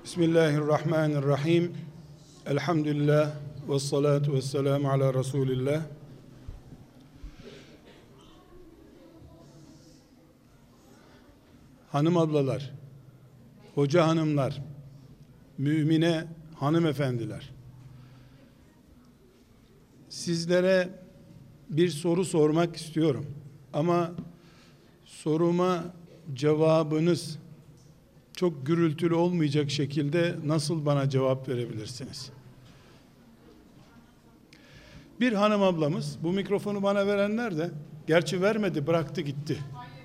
Bismillahirrahmanirrahim. Elhamdülillah ve salatu ve selamu ala Resulillah. Hanım ablalar, hoca hanımlar, mümine hanımefendiler, sizlere bir soru sormak istiyorum. Ama soruma cevabınız çok gürültülü olmayacak şekilde nasıl bana cevap verebilirsiniz? Bir hanım ablamız, bu mikrofonu bana verenler de, gerçi vermedi, bıraktı gitti.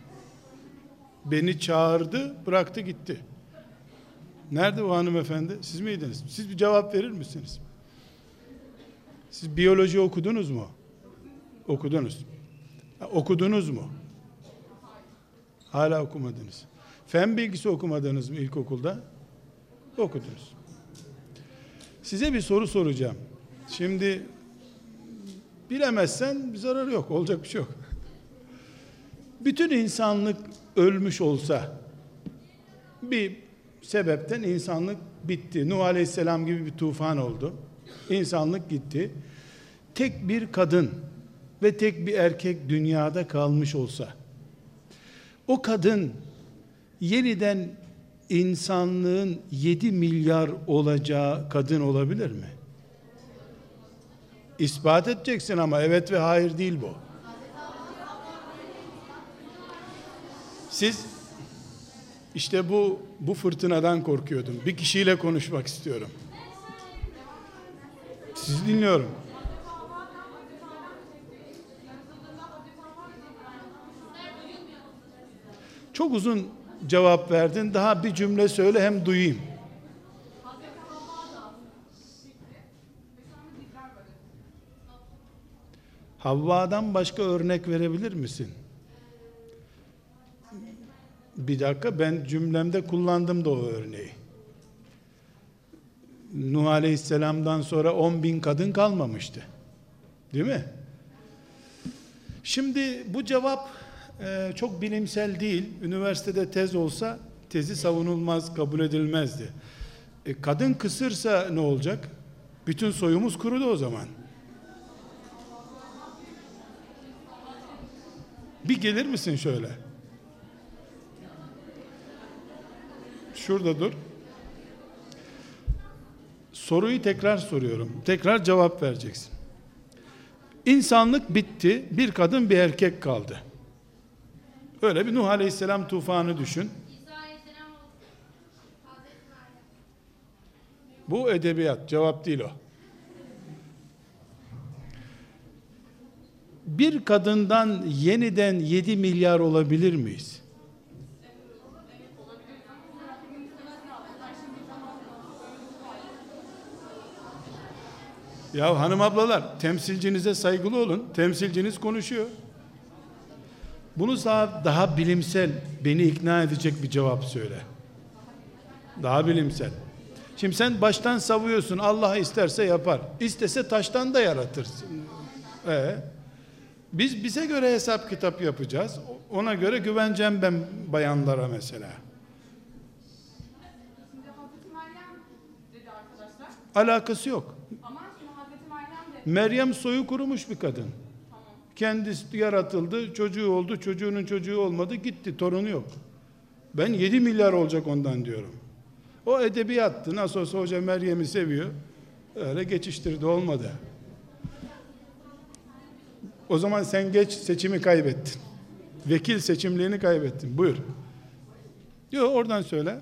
Beni çağırdı, bıraktı gitti. Nerede o hanımefendi? Siz miydiniz? Siz bir cevap verir misiniz? Siz biyoloji okudunuz mu? Okudunuz. Okudunuz mu? Hala okumadınız. Fen bilgisi okumadınız mı ilkokulda? Okudunuz. Size bir soru soracağım. Şimdi bilemezsen bir zararı yok. Olacak bir şey yok. Bütün insanlık ölmüş olsa, bir sebepten insanlık bitti. Nuh Aleyhisselam gibi bir tufan oldu. İnsanlık gitti. Tek bir kadın ve tek bir erkek dünyada kalmış olsa, o kadın yeniden insanlığın 7 milyar olacağı kadın olabilir mi? İspat edeceksin ama evet ve hayır değil bu. Siz işte bu fırtınadan korkuyordum. Bir kişiyle konuşmak istiyorum. Sizi dinliyorum. Çok uzun cevap verdin. Daha bir cümle söyle hem duyayım. Havva'dan başka örnek verebilir misin? Bir dakika, ben cümlemde kullandım da o örneği. Nuh Aleyhisselam'dan sonra 10.000 kadın kalmamıştı. Değil mi? Şimdi bu cevap çok bilimsel değil. Üniversitede tez olsa tezi savunulmaz, kabul edilmezdi. Kadın kısırsa ne olacak? Bütün soyumuz kurudu o zaman. Bir gelir misin şöyle? Şurada dur. Soruyu tekrar soruyorum. Tekrar cevap vereceksin. İnsanlık bitti. Bir kadın bir erkek kaldı. Öyle bir Nuh Aleyhisselam tufanı düşün. Bu edebiyat, cevap değil o. Bir kadından yeniden 7 milyar olabilir miyiz? Ya hanım ablalar, temsilcinize saygılı olun. Temsilciniz konuşuyor. Bunu daha bilimsel, beni ikna edecek bir cevap söyle. Daha bilimsel. Şimdi sen baştan savuyorsun, Allah isterse yapar. İstese taştan da yaratırsın. Biz bize göre hesap kitap yapacağız. Ona göre güveneceğim ben bayanlara mesela. Şimdi Hazreti Meryem dedi arkadaşlar. Alakası yok. Ama şimdi Hazreti Meryem dedi. Meryem soyu kurumuş bir kadın. Tamam. Kendisi yaratıldı, çocuğu oldu, çocuğunun çocuğu olmadı, gitti, torunu yok. Ben 7 milyar olacak ondan diyorum. O edebiyattı. Nasıl olsa hoca Meryem'i seviyor. Öyle geçiştirdi, olmadı. O zaman sen geç, seçimi kaybettin. Vekil seçimliğini kaybettin. Buyur. Yok, oradan söyle.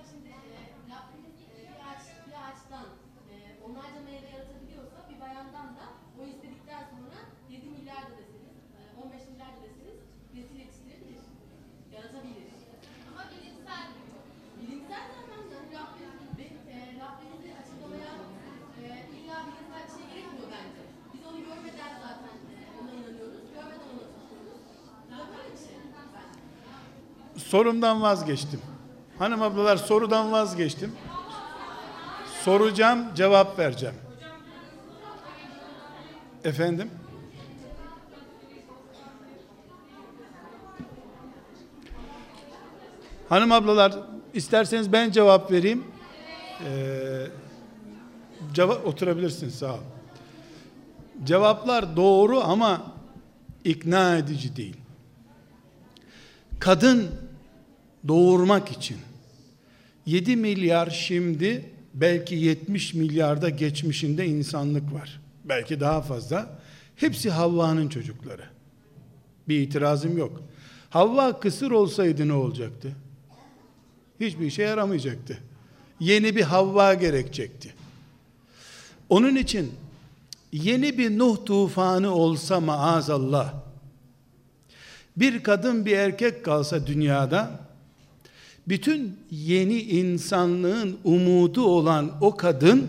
Bir ağaçtan onlarca meyve yaratabiliyorsa bir bayandan da o istedikten sonra 7 milyar da deseniz, 15 milyar da deseniz nesil yetiştirebilir, yaratabilir. Ama bilimsel zaten Rabbimizi açıklamaya illa bilimsel bir şey gerekmiyor bence. Biz onu görmeden zaten ona inanıyoruz, görmeden ona tutuyoruz. Daha böyle bir şey bence. Sorumdan vazgeçtim. Hanım ablalar, sorudan vazgeçtim. Soracağım, cevap vereceğim. Efendim? Hanım ablalar, isterseniz ben cevap vereyim. Oturabilirsin, sağ ol. Cevaplar doğru ama ikna edici değil. Kadın doğurmak için 7 milyar, şimdi belki 70 milyarda geçmişinde insanlık var. Belki daha fazla. Hepsi Havva'nın çocukları. Bir itirazım yok. Havva kısır olsaydı ne olacaktı? Hiçbir işe yaramayacaktı. Yeni bir Havva gerekecekti. Onun için yeni bir Nuh tufanı olsa maazallah, bir kadın bir erkek kalsa dünyada, bütün yeni insanlığın umudu olan o kadın,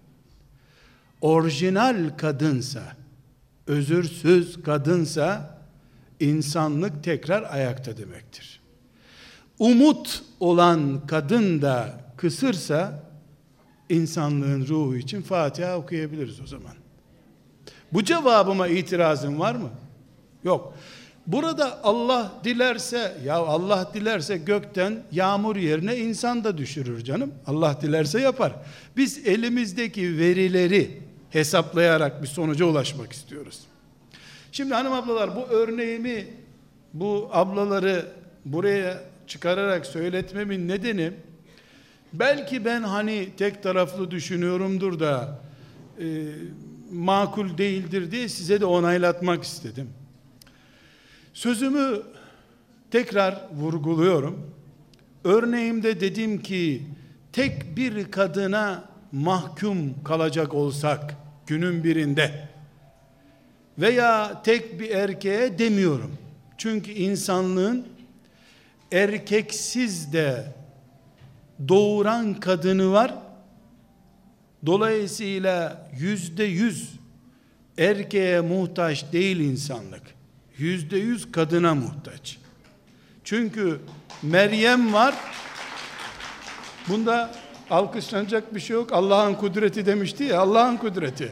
orijinal kadınsa, özürsüz kadınsa, insanlık tekrar ayakta demektir. Umut olan kadın da kısırsa, insanlığın ruhu için Fatiha okuyabiliriz o zaman. Bu cevabıma itirazın var mı? Yok. Burada Allah dilerse, ya Allah dilerse gökten yağmur yerine insan da düşürür canım. Allah dilerse yapar. Biz elimizdeki verileri hesaplayarak bir sonuca ulaşmak istiyoruz. Şimdi hanım ablalar, bu örneğimi, bu ablaları buraya çıkararak söyletmemin nedeni, belki ben hani tek taraflı düşünüyorumdur da makul değildir diye size de onaylatmak istedim. Sözümü tekrar vurguluyorum. Örneğimde dedim ki, tek bir kadına mahkum kalacak olsak günün birinde veya tek bir erkeğe demiyorum. Çünkü insanlığın erkeksiz de doğuran kadını var. Dolayısıyla %100 erkeğe muhtaç değil insanlık. %100 kadına muhtaç. Çünkü Meryem var. Bunda alkışlanacak bir şey yok. Allah'ın kudreti demişti ya, Allah'ın kudreti.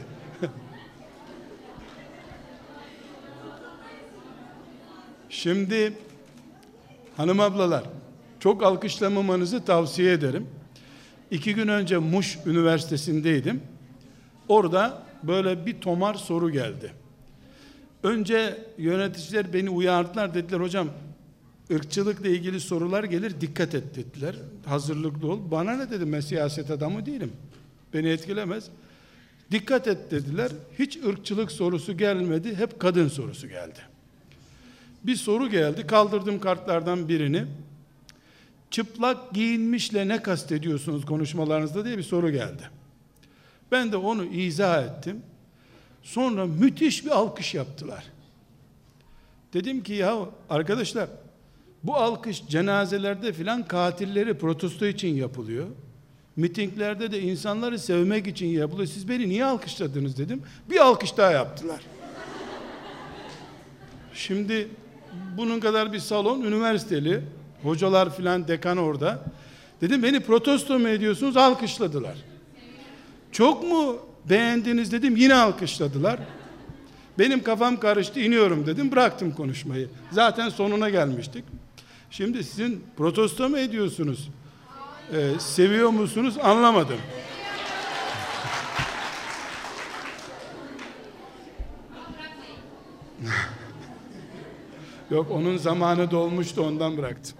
Şimdi hanım ablalar, çok alkışlamamanızı tavsiye ederim. 2 gün önce Muş Üniversitesi'ndeydim. Orada böyle bir tomar soru geldi. Önce yöneticiler beni uyardılar, dediler hocam ırkçılıkla ilgili sorular gelir, dikkat et dediler. Hazırlıklı ol. Bana ne dedim, ben siyaset adamı değilim. Beni etkilemez. Dikkat et dediler. Hiç ırkçılık sorusu gelmedi, hep kadın sorusu geldi. Bir soru geldi, kaldırdım kartlardan birini. Çıplak giyinmişle ne kastediyorsunuz konuşmalarınızda diye bir soru geldi. Ben de onu izah ettim. Sonra müthiş bir alkış yaptılar. Dedim ki ya arkadaşlar, bu alkış cenazelerde filan katilleri protesto için yapılıyor. Mitinglerde de insanları sevmek için yapılıyor. Siz beni niye alkışladınız dedim. Bir alkış daha yaptılar. Şimdi bunun kadar bir salon, üniversiteli, hocalar filan, dekan orada. Dedim beni protesto mu ediyorsunuz? Alkışladılar. Çok mu beğendiniz dedim, yine alkışladılar. Benim kafam karıştı, iniyorum dedim, bıraktım konuşmayı. Zaten sonuna gelmiştik. Şimdi sizin protesto mu ediyorsunuz? Seviyor musunuz? Anlamadım. Yok, onun zamanı dolmuştu, ondan bıraktım.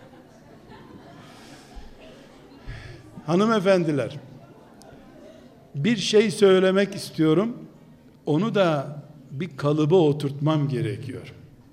Hanımefendiler, bir şey söylemek istiyorum. Onu da bir kalıba oturtmam gerekiyor.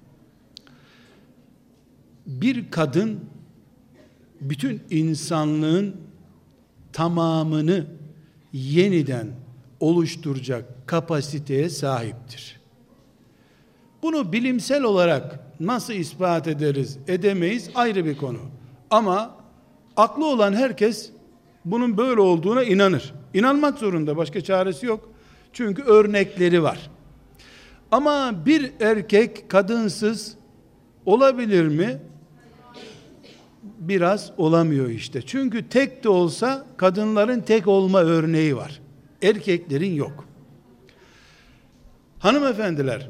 Bir kadın bütün insanlığın tamamını yeniden oluşturacak kapasiteye sahiptir. Bunu bilimsel olarak nasıl ispat ederiz, edemeyiz ayrı bir konu. Ama aklı olan herkes bunun böyle olduğuna inanır. İnanmak zorunda, başka çaresi yok. Çünkü örnekleri var. Ama bir erkek kadınsız olabilir mi? Biraz olamıyor işte. Çünkü tek de olsa kadınların tek olma örneği var. Erkeklerin yok. Hanımefendiler,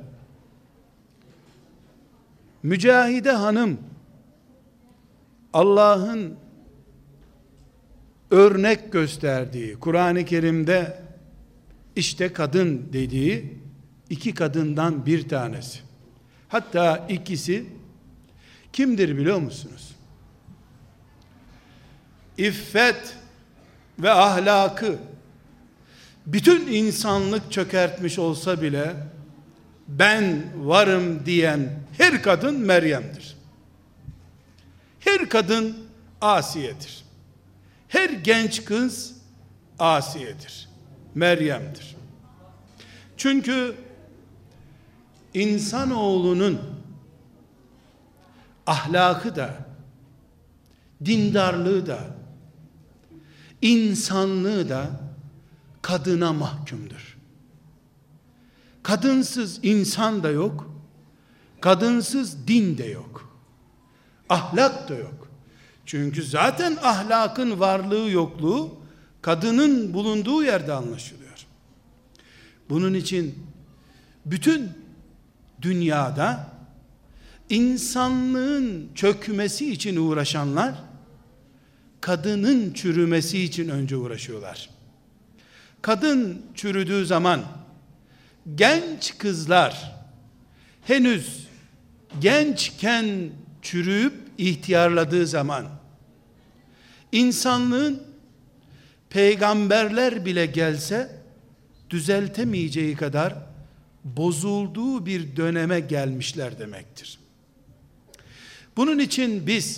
Mücahide hanım Allah'ın örnek gösterdiği, Kur'an-ı Kerim'de işte kadın dediği iki kadından bir tanesi. Hatta ikisi kimdir biliyor musunuz? İffet ve ahlakı bütün insanlık çökertmiş olsa bile ben varım diyen her kadın Meryem'dir. Her kadın Asiye'dir. Her genç kız Asiye'dir. Meryem'dir. Çünkü insanoğlunun ahlakı da, dindarlığı da, insanlığı da kadına mahkumdur. Kadınsız insan da yok, kadınsız din de yok, ahlak da yok. Çünkü zaten ahlakın varlığı yokluğu kadının bulunduğu yerde anlaşılıyor. Bunun için bütün dünyada insanlığın çökmesi için uğraşanlar kadının çürümesi için önce uğraşıyorlar. Kadın çürüdüğü zaman genç kızlar henüz gençken çürüyüp ihtiyarladığı zaman insanlığın peygamberler bile gelse düzeltemeyeceği kadar bozulduğu bir döneme gelmişler demektir. Bunun için biz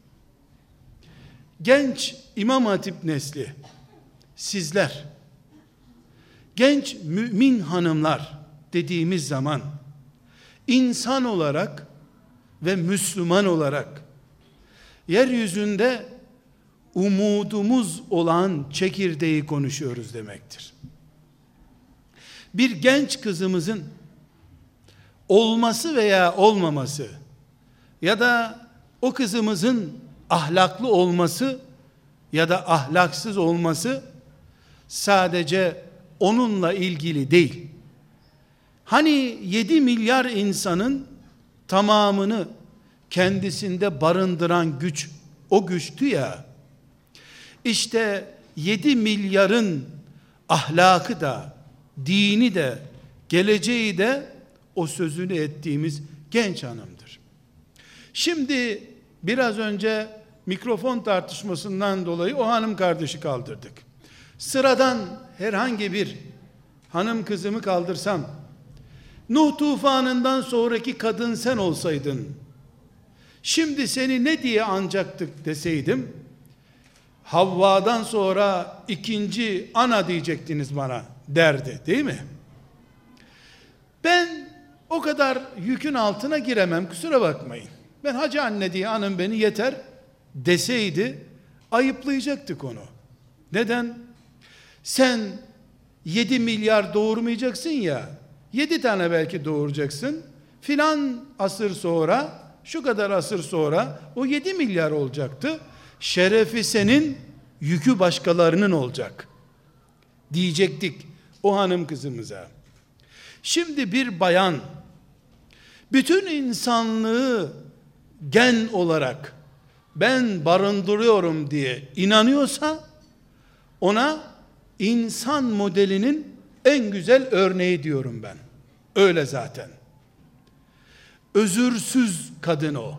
genç İmam Hatip nesli, sizler genç mümin hanımlar dediğimiz zaman insan olarak ve Müslüman olarak yeryüzünde umudumuz olan çekirdeği konuşuyoruz demektir. Bir genç kızımızın olması veya olmaması ya da o kızımızın ahlaklı olması ya da ahlaksız olması sadece onunla ilgili değil. Hani 7 milyar insanın tamamını kendisinde barındıran güç o güçtü ya. İşte 7 milyarın ahlakı da, dini de, geleceği de o sözünü ettiğimiz genç hanımdır. Şimdi biraz önce mikrofon tartışmasından dolayı o hanım kardeşi kaldırdık. Sıradan herhangi bir hanım kızımı kaldırsam, Nuh tufanından sonraki kadın sen olsaydın, şimdi seni ne diye anacaktık deseydim, Havva'dan sonra ikinci ana diyecektiniz bana derdi, değil mi? Ben o kadar yükün altına giremem, kusura bakmayın. Ben hacı anne diye anım beni yeter deseydi ayıplayacaktık onu. Neden? Sen 7 milyar doğurmayacaksın ya, 7 tane belki doğuracaksın. Filan asır sonra, şu kadar asır sonra o 7 milyar olacaktı. Şerefi senin, yükü başkalarının olacak diyecektik o hanım kızımıza. Şimdi bir bayan bütün insanlığı gen olarak ben barındırıyorum diye inanıyorsa, ona insan modelinin en güzel örneği diyorum ben. Öyle zaten. Özürsüz kadın o.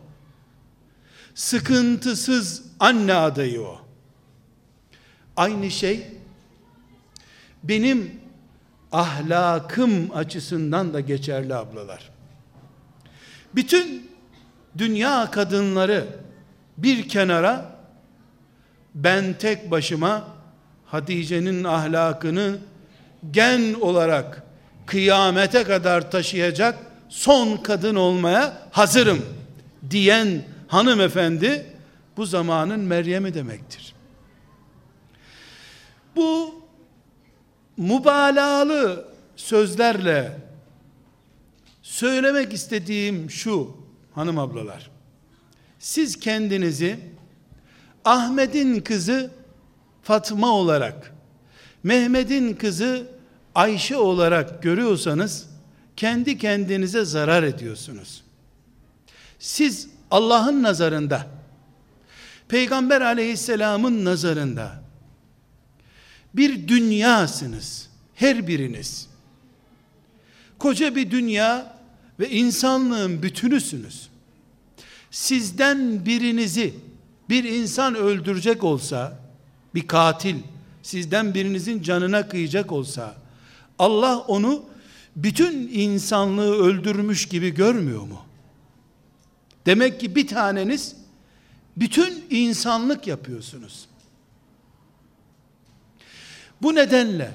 Sıkıntısız anne adayı o. Aynı şey benim ahlakım açısından da geçerli ablalar. Bütün dünya kadınları bir kenara, ben tek başıma Hatice'nin ahlakını gen olarak kıyamete kadar taşıyacak son kadın olmaya hazırım diyen hanımefendi bu zamanın Meryem'i demektir. Bu mübalağalı sözlerle söylemek istediğim şu hanım ablalar. Siz kendinizi Ahmet'in kızı Fatma olarak, Mehmet'in kızı Ayşe olarak görüyorsanız kendi kendinize zarar ediyorsunuz. Siz Allah'ın nazarında, Peygamber aleyhisselamın nazarında bir dünyasınız. Her biriniz. Koca bir dünya ve insanlığın bütünüsünüz. Sizden birinizi bir insan öldürecek olsa, bir katil sizden birinizin canına kıyacak olsa, Allah onu bütün insanlığı öldürmüş gibi görmüyor mu? Demek ki bir taneniz bütün insanlık yapıyorsunuz. Bu nedenle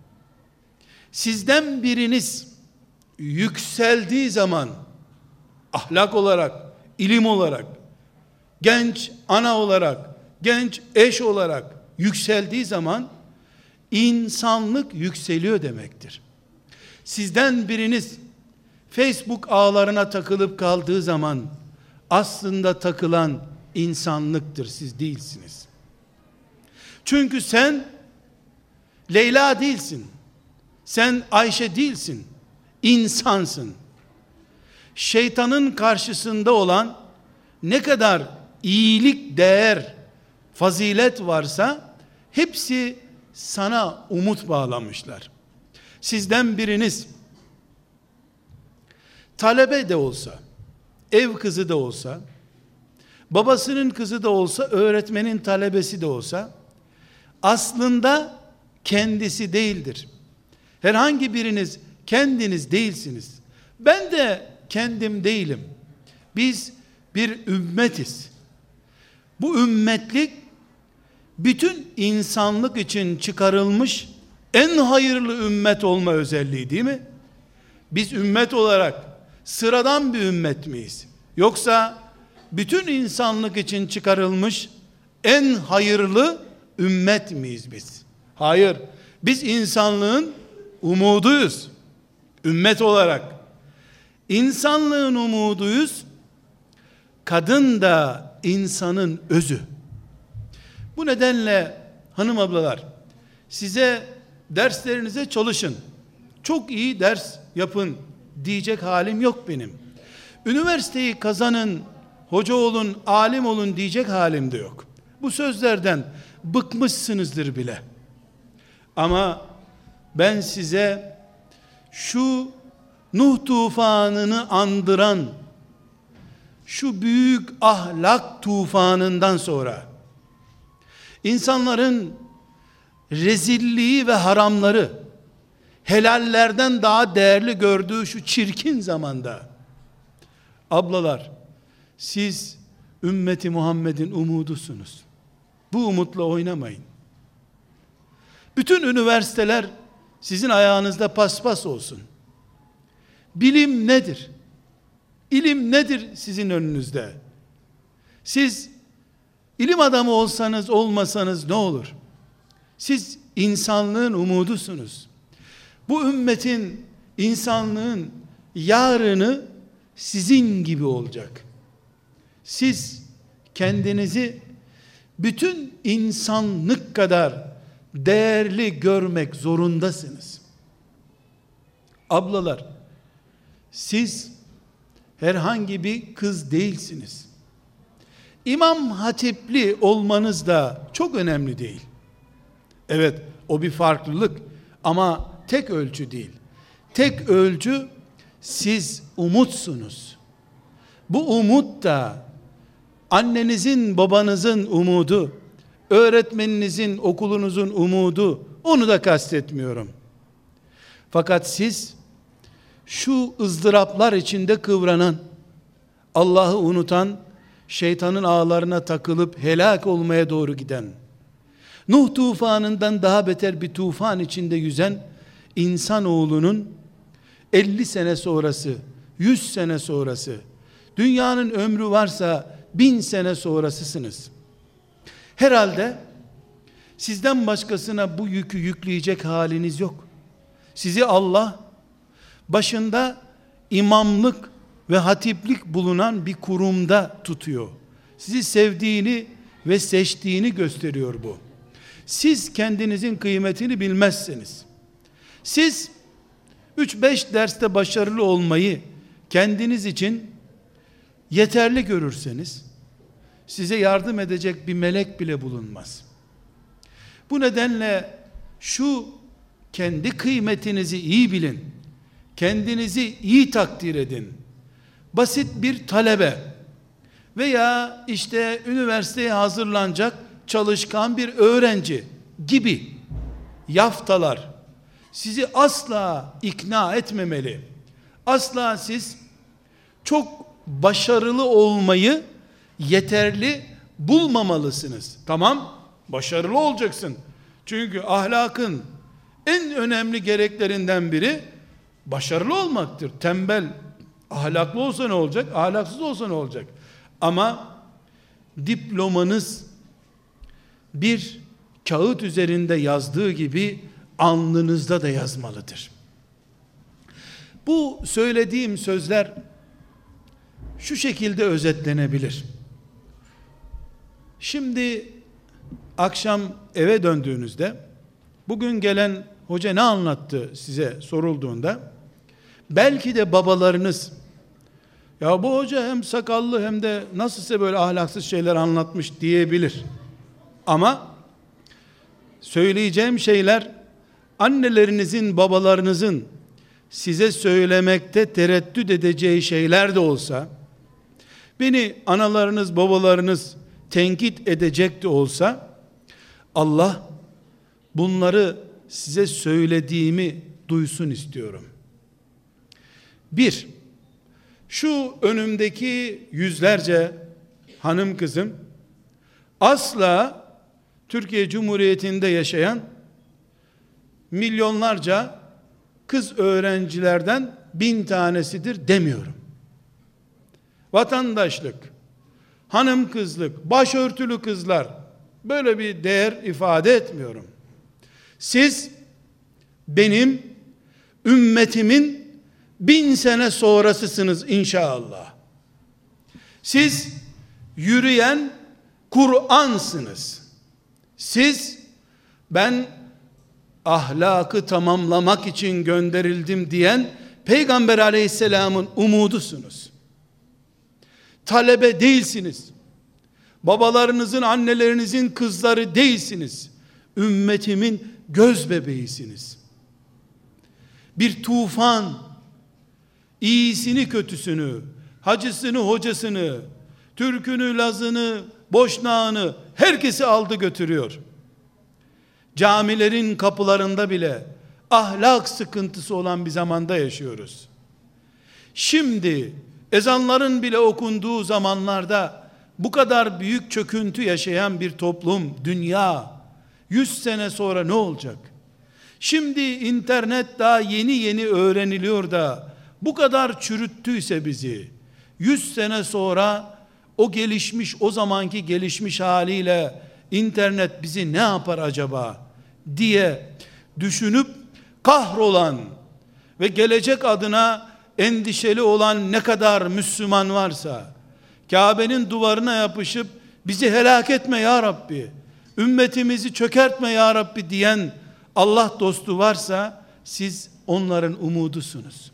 sizden biriniz yükseldiği zaman, ahlak olarak, ilim olarak, genç ana olarak, genç eş olarak yükseldiği zaman insanlık yükseliyor demektir. Sizden biriniz Facebook ağlarına takılıp kaldığı zaman aslında takılan insanlıktır, siz değilsiniz. Çünkü sen Leyla değilsin. Sen Ayşe değilsin. İnsansın. Şeytanın karşısında olan ne kadar iyilik, değer, fazilet varsa hepsi sana umut bağlamışlar. Sizden biriniz talebe de olsa, ev kızı da olsa, babasının kızı da olsa, öğretmenin talebesi de olsa, aslında kendisi değildir. Herhangi biriniz kendiniz değilsiniz. Ben de kendim değilim. Biz bir ümmetiz. Bu ümmetlik bütün insanlık için çıkarılmış en hayırlı ümmet olma özelliği, değil mi? Biz ümmet olarak sıradan bir ümmet miyiz? Yoksa bütün insanlık için çıkarılmış en hayırlı ümmet miyiz biz? Hayır. Biz insanlığın umuduyuz. Ümmet olarak. İnsanlığın umuduyuz. Kadın da insanın özü. Bu nedenle hanım ablalar, size derslerinize çalışın, çok iyi ders yapın diyecek halim yok benim. Üniversiteyi kazanın, hoca olun, alim olun diyecek halim de yok. Bu sözlerden bıkmışsınızdır bile. Ama ben size şu Nuh tufanını andıran şu büyük ahlak tufanından sonra insanların rezilliği ve haramları helallerden daha değerli gördüğü şu çirkin zamanda, ablalar, siz ümmeti Muhammed'in umudusunuz. Bu umutla oynamayın. Bütün üniversiteler sizin ayağınızda paspas olsun. Bilim nedir? İlim nedir sizin önünüzde? Siz ilim adamı olsanız olmasanız ne olur? Siz insanlığın umudusunuz. Bu ümmetin, insanlığın yarını sizin gibi olacak. Siz kendinizi bütün insanlık kadar değerli görmek zorundasınız. Ablalar, siz herhangi bir kız değilsiniz. İmam hatipli olmanız da çok önemli değil. Evet, o bir farklılık ama tek ölçü değil. Tek ölçü siz umutsunuz. Bu umut da annenizin, babanızın umudu, öğretmeninizin, okulunuzun umudu, onu da kastetmiyorum. Fakat siz şu ızdıraplar içinde kıvranan, Allah'ı unutan, şeytanın ağlarına takılıp helak olmaya doğru giden, Nuh tufanından daha beter bir tufan içinde yüzen insanoğlunun 50 sene sonrası, 100 sene sonrası, dünyanın ömrü varsa 1000 sene sonrasısınız. Herhalde sizden başkasına bu yükü yükleyecek haliniz yok. Sizi Allah başında imamlık ve hatiplik bulunan bir kurumda tutuyor. Sizi sevdiğini ve seçtiğini gösteriyor bu. Siz kendinizin kıymetini bilmezseniz, siz 3-5 derste başarılı olmayı kendiniz için yeterli görürseniz, size yardım edecek bir melek bile bulunmaz. Bu nedenle şu kendi kıymetinizi iyi bilin. Kendinizi iyi takdir edin. Basit bir talebe veya işte üniversiteye hazırlanacak çalışkan bir öğrenci gibi yaftalar sizi asla ikna etmemeli. Asla siz çok başarılı olmayı yeterli bulmamalısınız. Tamam, başarılı olacaksın. Çünkü ahlakın en önemli gereklerinden biri başarılı olmaktır. Tembel, ahlaklı olsa ne olacak? Ahlaksız olsa ne olacak? Ama diplomanız bir kağıt üzerinde yazdığı gibi alnınızda da yazmalıdır. Bu söylediğim sözler şu şekilde özetlenebilir. Şimdi akşam eve döndüğünüzde bugün gelen hoca ne anlattı size sorulduğunda belki de babalarınız ya bu hoca hem sakallı hem de nasılsa böyle ahlaksız şeyler anlatmış diyebilir. Ama söyleyeceğim şeyler annelerinizin, babalarınızın size söylemekte tereddüt edeceği şeyler de olsa, beni analarınız, babalarınız tenkit edecek de olsa, Allah bunları size söylediğimi duysun istiyorum. Bir, şu önümdeki yüzlerce hanım kızım, asla Türkiye Cumhuriyeti'nde yaşayan milyonlarca kız öğrencilerden 1000 tanesidir demiyorum. Vatandaşlık, hanım kızlık, başörtülü kızlar, böyle bir değer ifade etmiyorum. Siz benim ümmetimin 1000 sene sonrasısınız inşallah. Siz yürüyen Kur'ansınız. Siz ben ahlakı tamamlamak için gönderildim diyen Peygamber Aleyhisselam'ın umudusunuz. Talebe değilsiniz. Babalarınızın, annelerinizin kızları değilsiniz. Ümmetimin göz bebeğisiniz. Bir tufan iyisini kötüsünü, hacısını hocasını, Türkünü Lazını, Boşnağını herkesi aldı götürüyor. Camilerin kapılarında bile ahlak sıkıntısı olan bir zamanda yaşıyoruz. Şimdi ezanların bile okunduğu zamanlarda bu kadar büyük çöküntü yaşayan bir toplum, dünya 100 sene sonra ne olacak? Şimdi internet daha yeni yeni öğreniliyor da bu kadar çürüttüyse bizi 100 sene sonra o gelişmiş, o zamanki gelişmiş haliyle internet bizi ne yapar acaba diye düşünüp kahrolan ve gelecek adına endişeli olan ne kadar Müslüman varsa, Kabe'nin duvarına yapışıp bizi helak etme ya Rabbi, ümmetimizi çökertme ya Rabbi diyen Allah dostu varsa siz onların umudusunuz.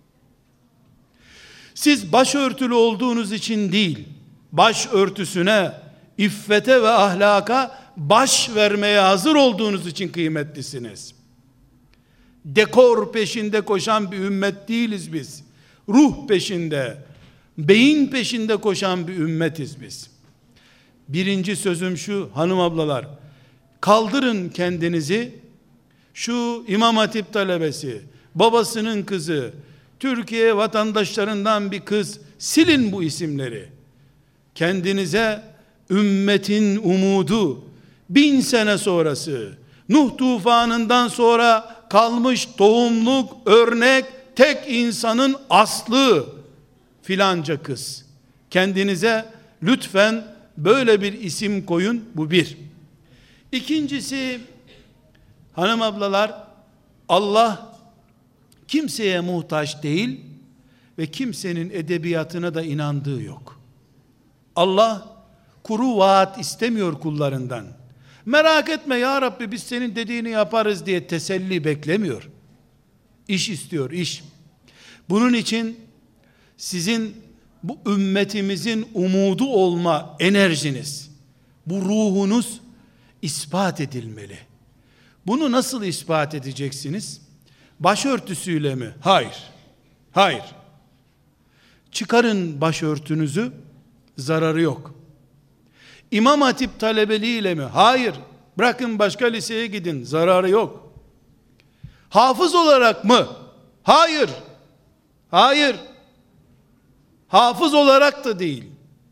Siz başörtülü olduğunuz için değil, başörtüsüne, iffete ve ahlaka baş vermeye hazır olduğunuz için kıymetlisiniz. Dekor peşinde koşan bir ümmet değiliz biz. Ruh peşinde, beyin peşinde koşan bir ümmetiz biz. Birinci sözüm şu, hanım ablalar, kaldırın kendinizi, şu İmam Hatip talebesi, babasının kızı, Türkiye vatandaşlarından bir kız, silin bu isimleri. Kendinize ümmetin umudu, 1000 sene sonrası, Nuh tufanından sonra kalmış tohumluk, örnek, tek insanın aslı filanca kız. Kendinize lütfen böyle bir isim koyun, bu bir. İkincisi, hanım ablalar, Allah kimseye muhtaç değil ve kimsenin edebiyatına da inandığı yok. Allah kuru vaat istemiyor kullarından. Merak etme ya Rabbi biz senin dediğini yaparız diye teselli beklemiyor. İş istiyor, iş. Bunun için sizin bu ümmetimizin umudu olma enerjiniz, bu ruhunuz ispat edilmeli. Bunu nasıl ispat edeceksiniz? Başörtüsüyle mi? Hayır. Hayır. Çıkarın başörtünüzü, zararı yok. İmam Hatip talebeliğiyle mi? Hayır. Bırakın başka liseye gidin, zararı yok. Hafız olarak mı? Hayır. Hayır. Hafız olarak da değil.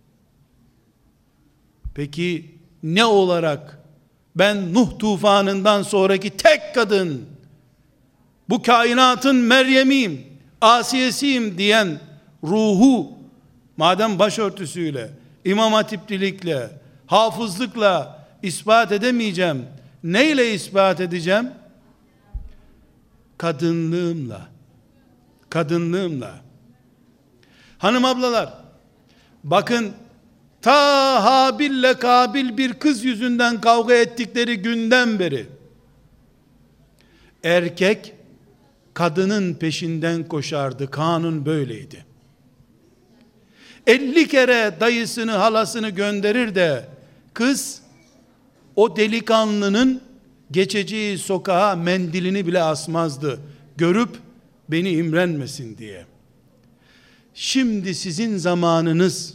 Peki ne olarak? Ben Nuh tufanından sonraki tek kadın, bu kainatın Meryem'iyim, Asiye'siyim diyen ruhu, madem başörtüsüyle, İmam Hatiplilikle, hafızlıkla ispat edemeyeceğim, neyle ispat edeceğim? Kadınlığımla. Kadınlığımla. Hanım ablalar, bakın, ta Habil'le Kabil bir kız yüzünden kavga ettikleri günden beri, erkek kadının peşinden koşardı. Kanun böyleydi. 50 kere dayısını halasını gönderir de kız o delikanlının geçeceği sokağa mendilini bile asmazdı. Görüp beni imrenmesin diye. Şimdi sizin zamanınız,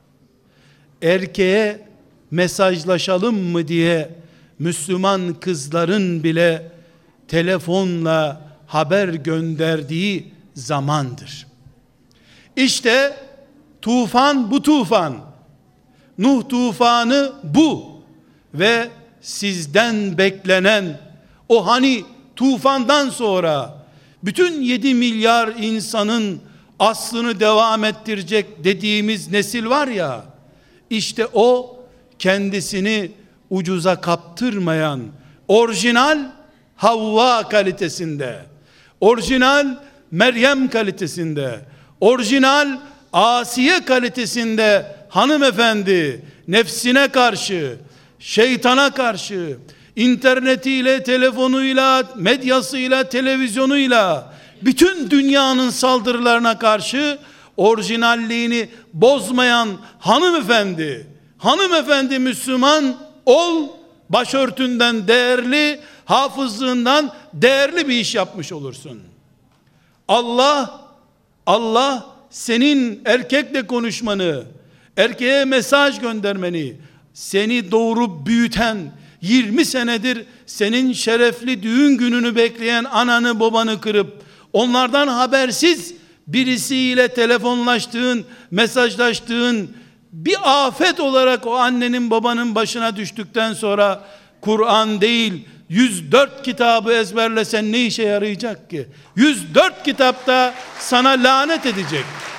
erkeğe mesajlaşalım mı diye Müslüman kızların bile telefonla haber gönderdiği zamandır. İşte tufan bu tufan. Nuh tufanı bu. Ve sizden beklenen o hani tufandan sonra bütün 7 milyar insanın aslını devam ettirecek dediğimiz nesil var ya, işte o kendisini ucuza kaptırmayan, orijinal Havva kalitesinde, orijinal Meryem kalitesinde, orijinal Asiye kalitesinde hanımefendi, nefsine karşı, şeytana karşı, internetiyle, telefonuyla, medyasıyla, televizyonuyla, bütün dünyanın saldırılarına karşı orijinalliğini bozmayan hanımefendi Müslüman ol, başörtünden değerli, hafızlığından değerli bir iş yapmış olursun. Allah senin erkekle konuşmanı, erkeğe mesaj göndermeni, seni doğurup büyüten, 20 senedir senin şerefli düğün gününü bekleyen ananı babanı kırıp, onlardan habersiz birisiyle telefonlaştığın, mesajlaştığın bir afet olarak o annenin babanın başına düştükten sonra, Kur'an değil 104 kitabı ezberlesen ne işe yarayacak ki? 104 kitapta sana lanet edecek.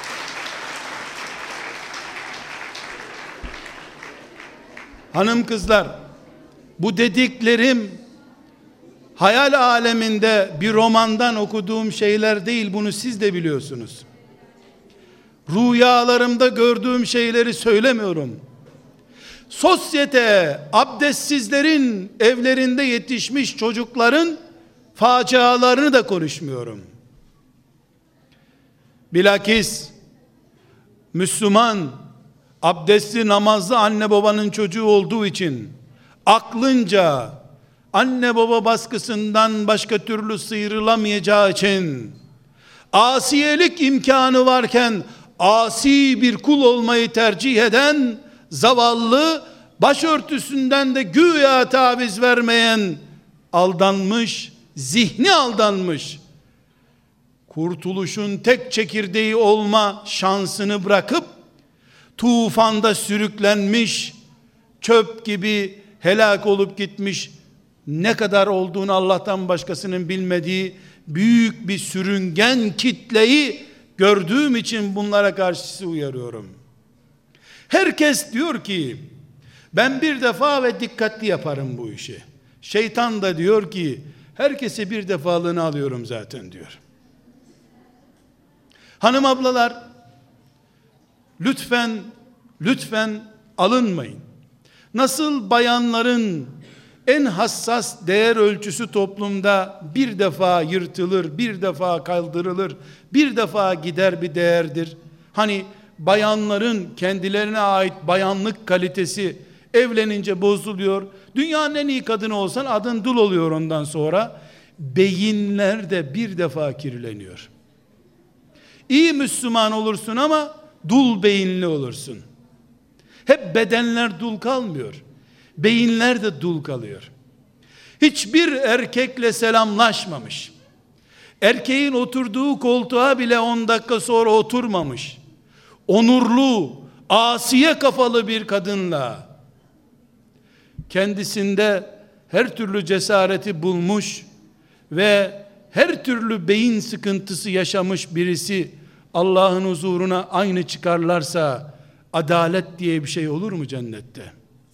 Hanım kızlar, bu dediklerim hayal aleminde bir romandan okuduğum şeyler değil, bunu siz de biliyorsunuz. Rüyalarımda gördüğüm şeyleri söylemiyorum. Sosyete, abdestsizlerin evlerinde yetişmiş çocukların facialarını da konuşmuyorum. Bilakis Müslüman, abdestli, namazlı anne babanın çocuğu olduğu için aklınca anne baba baskısından başka türlü sıyrılamayacağı için, asiyelik imkanı varken asi bir kul olmayı tercih eden zavallı, başörtüsünden de güya taviz vermeyen, aldanmış, zihni aldanmış, kurtuluşun tek çekirdeği olma şansını bırakıp tufanda sürüklenmiş, çöp gibi helak olup gitmiş, ne kadar olduğunu Allah'tan başkasının bilmediği büyük bir sürüngen kitleyi gördüğüm için bunlara karşı uyarıyorum. Herkes diyor ki ben bir defa ve dikkatli yaparım bu işi. Şeytan da diyor ki herkese bir defalığını alıyorum zaten diyor. Hanım ablalar, lütfen alınmayın. Nasıl bayanların en hassas değer ölçüsü toplumda bir defa yırtılır, bir defa kaldırılır, bir defa gider bir değerdir. Hani bayanların kendilerine ait bayanlık kalitesi Evlenince bozuluyor. Dünyanın en iyi kadını olsan adın dul oluyor ondan sonra. Beyinler de bir defa kirleniyor. İyi Müslüman olursun ama dul beyinli olursun. Hep bedenler dul kalmıyor. Beyinler de dul kalıyor. Hiçbir erkekle selamlaşmamış. Erkeğin oturduğu koltuğa bile 10 dakika sonra oturmamış. Onurlu, asiye kafalı bir kadınla kendisinde her türlü cesareti bulmuş ve her türlü beyin sıkıntısı yaşamış birisi Allah'ın huzuruna aynı çıkarlarsa adalet diye bir şey olur mu cennette?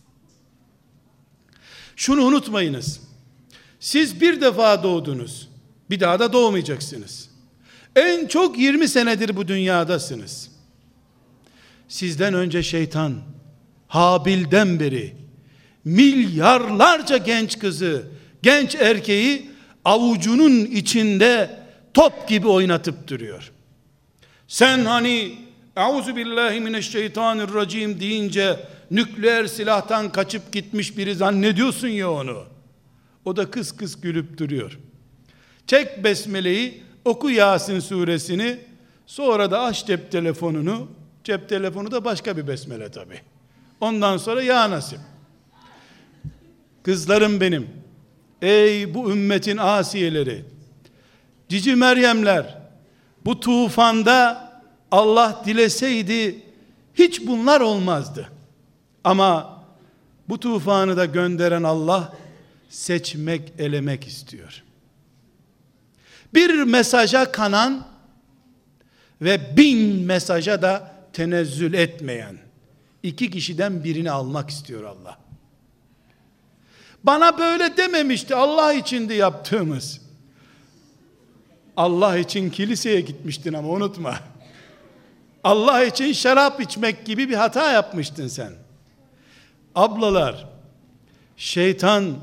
Şunu unutmayınız. Siz bir defa doğdunuz. Bir daha da doğmayacaksınız. En çok 20 senedir bu dünyadasınız. Sizden önce şeytan, Habil'den beri milyarlarca genç kızı, genç erkeği avucunun içinde top gibi oynatıp duruyor. Sen hani Euzubillahimineşşeytanirracim deyince nükleer silahtan kaçıp gitmiş biri zannediyorsun ya onu. O da kıs kıs gülüp duruyor. Çek besmeleyi, oku Yasin suresini, sonra da aç cep telefonunu. Cep telefonu da başka bir besmele tabi. Ondan sonra ya nasip. Kızlarım benim, ey bu ümmetin asiyeleri, cici Meryemler, bu tufanda Allah dileseydi hiç bunlar olmazdı. Ama bu tufanı da gönderen Allah seçmek, elemek istiyor. Bir mesaja kanan ve 1000 mesaja da tenezzül etmeyen 2 kişiden birini almak istiyor Allah. Bana böyle dememişti, Allah içindi yaptığımız. Allah için kiliseye gitmiştin ama unutma. Allah için şarap içmek gibi bir hata yapmıştın sen. Ablalar, şeytan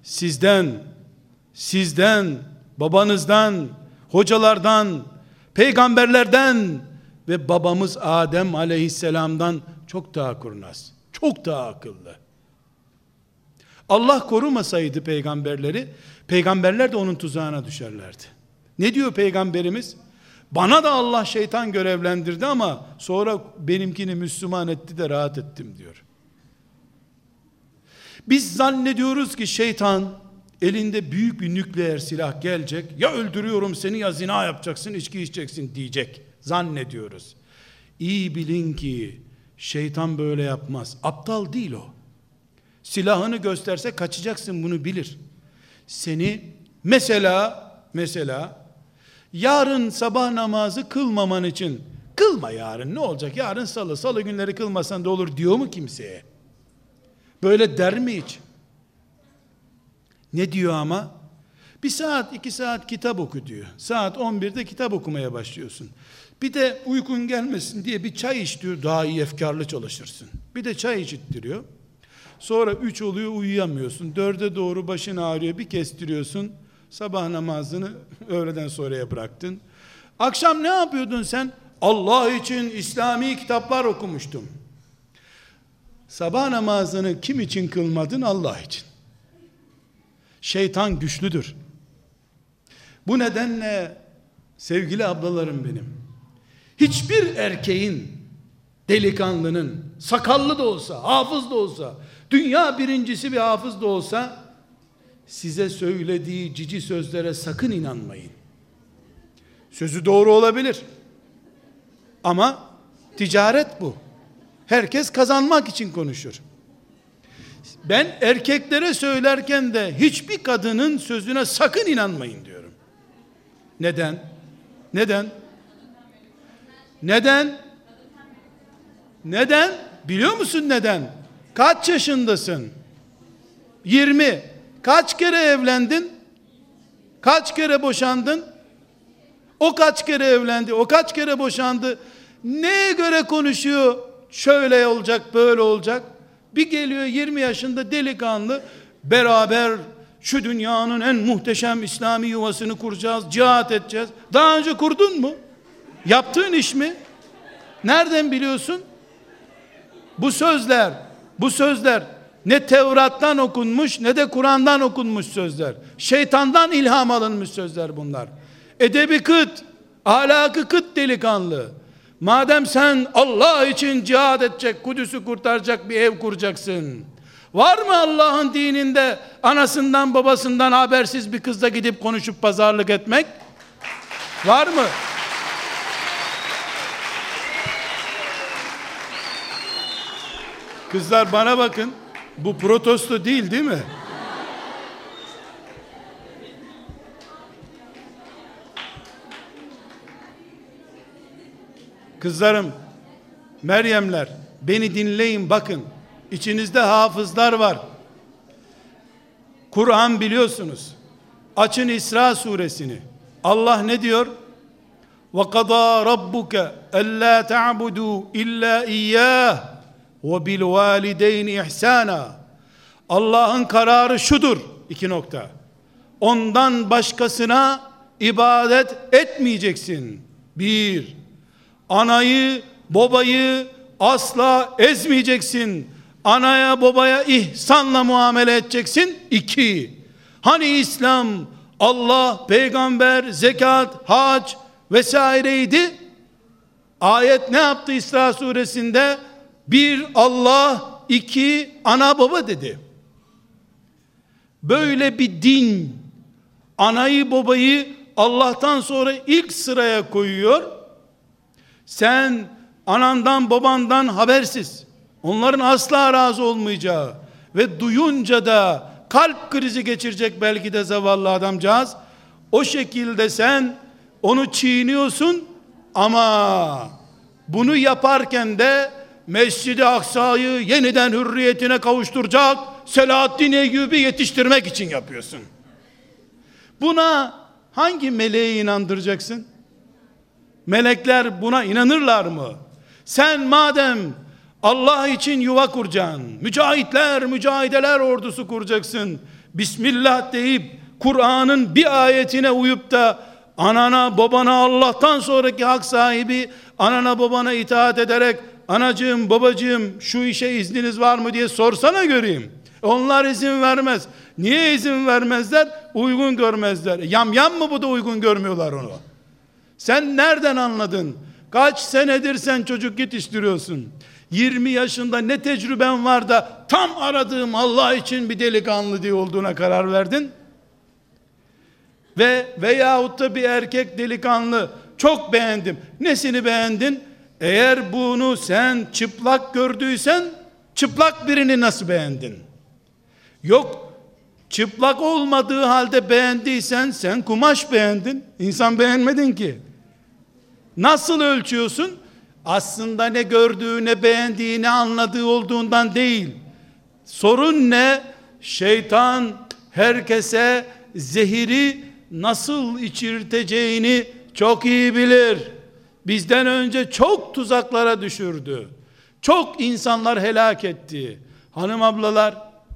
sizden, babanızdan, hocalardan, peygamberlerden ve babamız Adem aleyhisselamdan çok daha kurnaz, çok daha akıllı. Allah korumasaydı peygamberleri, peygamberler de onun tuzağına düşerlerdi. Ne diyor peygamberimiz? Bana da Allah şeytan görevlendirdi ama sonra benimkini Müslüman etti de rahat ettim diyor. Biz zannediyoruz ki şeytan elinde büyük bir nükleer silah gelecek, ya öldürüyorum seni ya zina yapacaksın, içki içeceksin diyecek zannediyoruz. İyi bilin ki şeytan böyle yapmaz. Aptal değil o. Silahını gösterse kaçacaksın, bunu bilir. Seni mesela yarın sabah namazı kılmaman için, kılma yarın ne olacak, yarın salı günleri kılmasan da olur diyor mu kimseye? Böyle der mi hiç? Ne diyor ama? 1 saat 2 saat kitap oku diyor. Saat 11'de kitap okumaya başlıyorsun. Bir de uykun gelmesin diye bir çay iç diyor, daha iyi efkarlı çalışırsın. Bir de çay içittiriyor. Sonra 3 oluyor, uyuyamıyorsun. 4'e doğru başın ağrıyor, bir kestiriyorsun. Sabah namazını öğleden sonraya bıraktın. Akşam ne yapıyordun sen? Allah için İslami kitaplar okumuştum. Sabah namazını kim için kılmadın? Allah için. Şeytan güçlüdür. Bu nedenle sevgili ablalarım benim, hiçbir erkeğin, delikanlının, sakallı da olsa, hafız da olsa, dünya birincisi bir hafız da olsa, size söylediği cici sözlere sakın inanmayın. Sözü doğru olabilir. Ama ticaret bu. Herkes kazanmak için konuşur. Ben erkeklere söylerken de hiçbir kadının sözüne sakın inanmayın diyorum. Neden? Neden? Biliyor musun neden? Kaç yaşındasın? 20. Kaç kere evlendin? Kaç kere boşandın? O kaç kere evlendi? O kaç kere boşandı? Neye göre konuşuyor? Şöyle olacak, böyle olacak. Bir geliyor 20 yaşında delikanlı, beraber şu dünyanın en muhteşem İslami yuvasını kuracağız, cihat edeceğiz. Daha önce kurdun mu? Yaptığın iş mi? Nereden biliyorsun? Bu sözler Ne Tevrat'tan okunmuş ne de Kur'an'dan okunmuş sözler. Şeytandan ilham alınmış sözler bunlar. Edebi kıt, ahlakı kıt delikanlı. Madem sen Allah için cihad edecek, Kudüs'ü kurtaracak bir ev kuracaksın. Var mı Allah'ın dininde anasından babasından habersiz bir kızla gidip konuşup pazarlık etmek? Var mı? Kızlar bana bakın. Bu protesto değil mi? Kızlarım, Meryemler, beni dinleyin bakın. İçinizde hafızlar var. Kur'an biliyorsunuz. Açın İsra suresini. Allah ne diyor? وَقَضَى رَبُّكَ أَلَّا تَعْبُدُوا إِلَّا إِيَّاهُ وَبِالْوَالِدَيْنِ إِحْسَانًا. Allah'ın kararı şudur. 2 nokta. Ondan başkasına ibadet etmeyeceksin. 1. Anayı, babayı asla ezmeyeceksin. Anaya, babaya ihsanla muamele edeceksin. 2. Hani İslam, Allah, peygamber, zekat, hac vesaireydi. Ayet ne yaptı İsra suresinde? 1 Allah, 2 ana baba dedi. Böyle bir din anayı babayı Allah'tan sonra ilk sıraya koyuyor. Sen anandan babandan habersiz, onların asla razı olmayacağı ve duyunca da kalp krizi geçirecek belki de zavallı adamcağız, o şekilde sen onu çiğniyorsun ama bunu yaparken de Mescid-i Aksa'yı yeniden hürriyetine kavuşturacak Selahaddin Eyyubi yetiştirmek için yapıyorsun. Buna hangi meleği inandıracaksın? Melekler buna inanırlar mı? Sen madem Allah için yuva kuracaksın, mücahideler ordusu kuracaksın, Bismillah deyip Kur'an'ın bir ayetine uyup da anana babana Allah'tan sonraki hak sahibi anana babana itaat ederek anacığım babacığım şu işe izniniz var mı diye sorsana göreyim. Onlar izin vermez. Niye izin vermezler? Uygun görmezler. Yamyam mı bu da uygun görmüyorlar onu? Sen nereden anladın? Kaç senedir sen çocuk yetiştiriyorsun? 20 yaşında ne tecrüben var da tam aradığım Allah için bir delikanlı diye olduğuna karar verdin? Veyahut da bir erkek delikanlı çok beğendim. Nesini beğendin? Eğer bunu sen çıplak gördüysen çıplak birini nasıl beğendin? Yok, çıplak olmadığı halde beğendiysen sen kumaş beğendin. İnsan beğenmedin ki. Nasıl ölçüyorsun? Aslında ne gördüğü, ne beğendiği, ne anladığı olduğundan değil. Sorun ne? Şeytan herkese zehiri nasıl içirteceğini çok iyi bilir. Bizden önce çok tuzaklara düşürdü. Çok insanlar helak etti. Hanım ablalar,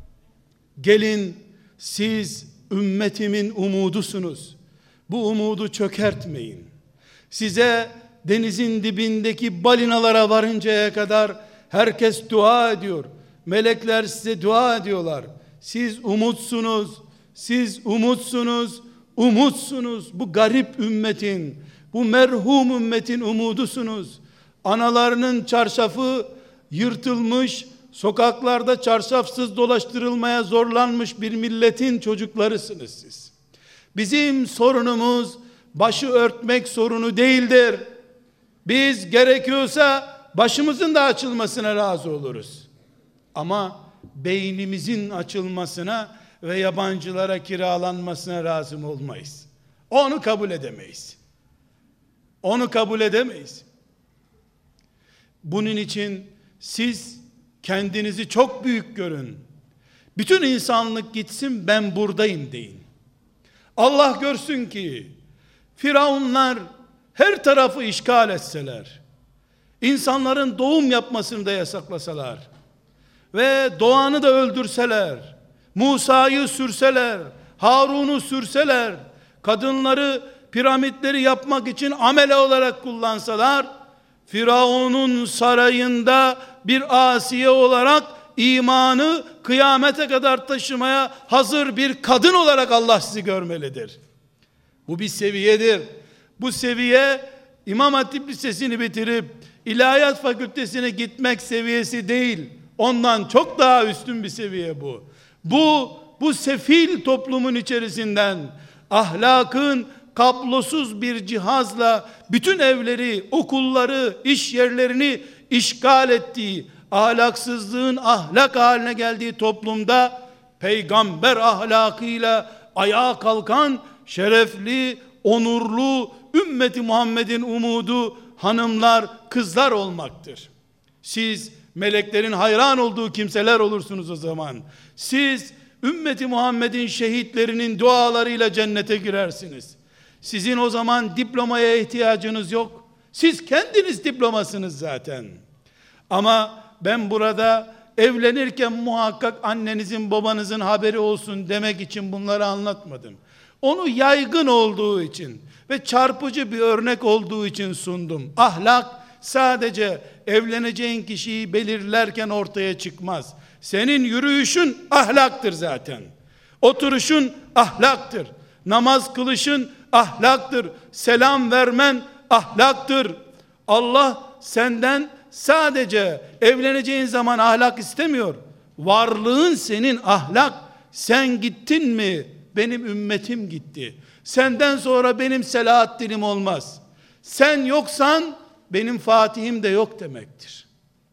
gelin siz ümmetimin umudusunuz. Bu umudu çökertmeyin. Size denizin dibindeki balinalara varıncaya kadar herkes dua ediyor. Melekler size dua ediyorlar. Siz umutsunuz. Siz umutsunuz. Umutsunuz. Bu garip ümmetin, bu merhum ümmetin umudusunuz. Analarının çarşafı yırtılmış, sokaklarda çarşafsız dolaştırılmaya zorlanmış bir milletin çocuklarısınız siz. Bizim sorunumuz başı örtmek sorunu değildir. Biz gerekiyorsa başımızın da açılmasına razı oluruz. Ama beynimizin açılmasına ve yabancılara kiralanmasına razı olmayız. Onu kabul edemeyiz. Onu kabul edemeyiz. Bunun için siz kendinizi çok büyük görün. Bütün insanlık gitsin, ben buradayım deyin. Allah görsün ki Firavunlar her tarafı işgal etseler, insanların doğum yapmasını da yasaklasalar ve doğanı da öldürseler, Musa'yı sürseler, Harun'u sürseler, kadınları piramitleri yapmak için amele olarak kullansalar, Firavun'un sarayında bir asiye olarak imanı kıyamete kadar taşımaya hazır bir kadın olarak Allah sizi görmelidir. Bu bir seviyedir. Bu seviye İmam Hatip Lisesi'ni bitirip İlahiyat Fakültesine gitmek seviyesi değil. Ondan çok daha üstün bir seviye bu. Bu sefil toplumun içerisinden ahlakın kablosuz bir cihazla bütün evleri, okulları, iş yerlerini işgal ettiği, ahlaksızlığın ahlak haline geldiği toplumda peygamber ahlakıyla ayağa kalkan şerefli, onurlu ümmeti Muhammed'in umudu hanımlar, kızlar olmaktır. Siz meleklerin hayran olduğu kimseler olursunuz o zaman. Siz ümmeti Muhammed'in şehitlerinin dualarıyla cennete girersiniz. Sizin o zaman diplomaya ihtiyacınız yok. Siz kendiniz diplomasınız zaten. Ama ben burada evlenirken muhakkak annenizin babanızın haberi olsun demek için bunları anlatmadım. Onu yaygın olduğu için ve çarpıcı bir örnek olduğu için sundum. Ahlak sadece evleneceğin kişiyi belirlerken ortaya çıkmaz. Senin yürüyüşün ahlaktır zaten. Oturuşun ahlaktır. Namaz kılışın ahlaktır. Selam vermen ahlaktır. Allah senden sadece evleneceğin zaman ahlak istemiyor. Varlığın senin ahlak. Sen gittin mi? Benim ümmetim gitti. Senden sonra benim Selahaddin'im olmaz. Sen yoksan benim Fatih'im de yok demektir.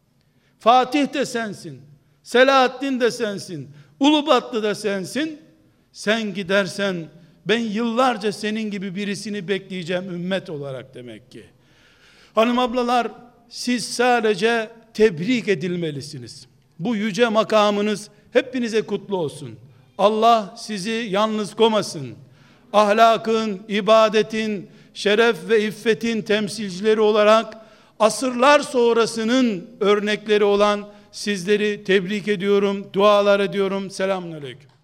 Fatih de sensin. Selahaddin de sensin. Ulubatlı da sensin. Sen gidersen ben yıllarca senin gibi birisini bekleyeceğim ümmet olarak demek ki. Hanım ablalar, siz sadece tebrik edilmelisiniz. Bu yüce makamınız hepinize kutlu olsun. Allah sizi yalnız koymasın. Ahlakın, ibadetin, şeref ve iffetin temsilcileri olarak asırlar sonrasının örnekleri olan sizleri tebrik ediyorum, dualar ediyorum. Selamünaleyküm.